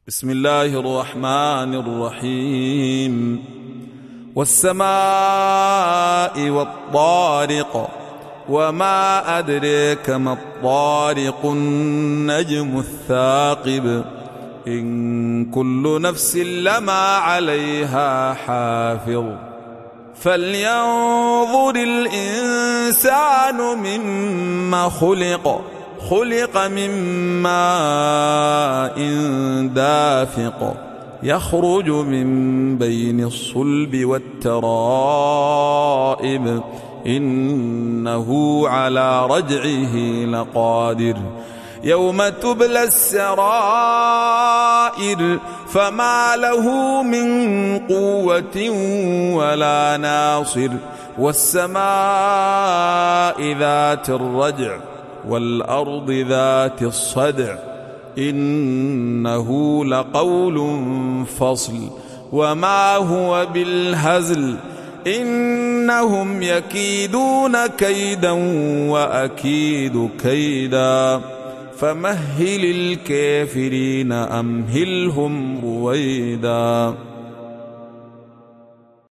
بسم الله الرحمن الرحيم. والسماء والطارق وما أدريك ما الطارق النجم الثاقب إن كل نفس لما عليها حافظ فلينظر الإنسان مما خلق من ماء دافق يخرج من بين الصلب والترائب إنه على رجعه لقادر يوم تبلى السرائر فما له من قوة ولا ناصر والسماء ذات الرجع والأرض ذات الصدع إنه لقول فصل وما هو بالهزل إنهم يكيدون كيدا وأكيد كيدا فمهل الكافرين أمهلهم رويدا.